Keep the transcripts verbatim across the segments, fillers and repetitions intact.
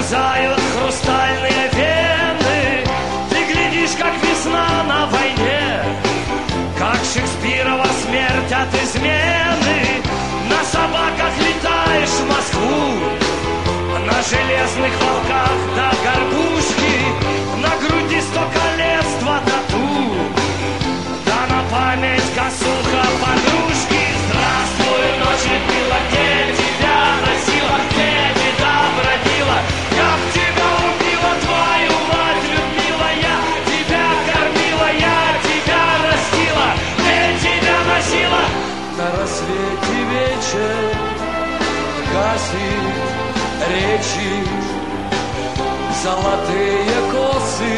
замерзают хрустальные вены. Ты глядишь, как весна на войне, как Шекспирова смерть от измены. На собаках летаешь в Москву, на железных волках до горбушки, на груди сто колец, два тату, да на память косуха подружки. Здравствуй, ночь, Людмила, где тебя носила, где беда бродила? Я б тебя убила, твою мать, Людмила, я тебя кормила, я тебя растила, где тебя носила? На рассвете вечер гасит речи, золотые косы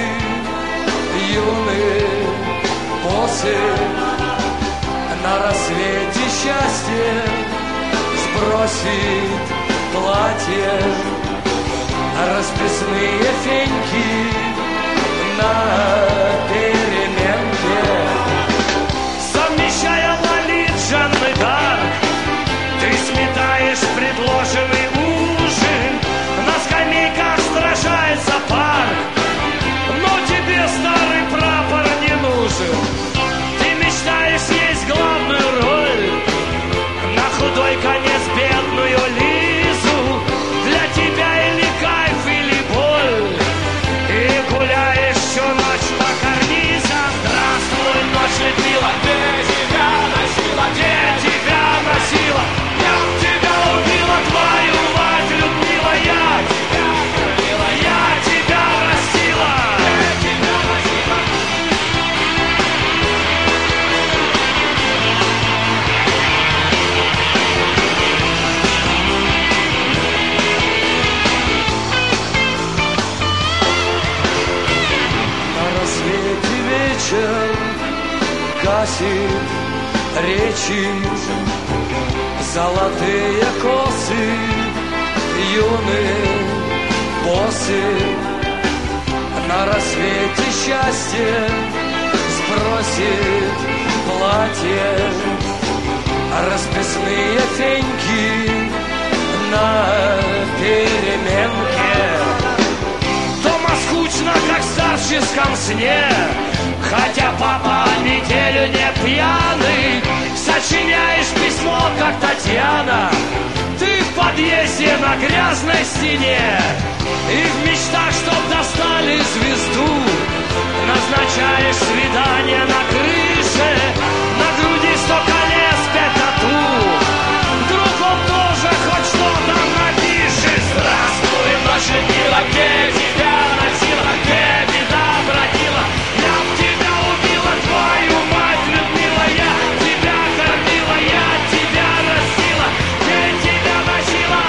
юные босы. На рассвете счастье сбросит платье, расписные феньки на переменке. Совмещая лолит Жанны Дарк, ты сметаешь предложенный ужин. На скамейках сражается парк, но тебе старый прапор не нужен. Ты мечтаешь есть главную роль, на худой конец бедную Лизу. Для тебя или кайф, или боль, и гуляешь всю ночь по карнизам. Здравствуй, ночь, Людмила, где тебя носила, где тебя носила? Я тебя убила, твою мать, Людмила, я тебя кормила, я тебя растила, я тебя носила. На рассвете вечер гасит речи, золотые косы юные босы. На рассвете счастье сбросит платье, расписные феньки на переменке. Дома скучно, как в старческом сне, хотя папа неделю не пьяный. Сочиняешь письмо, как Татьяна, ты в подъезде на грязной стене. И в мечтах, чтоб достали звезду, назначаешь свидание на крыше. На груди сто колец, пять тату, вдруг он тоже хоть что-то напишет. Здравствуй, ночь, Людмила, где тебя носила, где беда бродила? Я б тебя убила, твою мать, Людмила, я тебя кормила, я тебя растила, где тебя носила?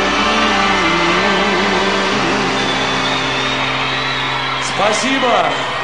Спасибо.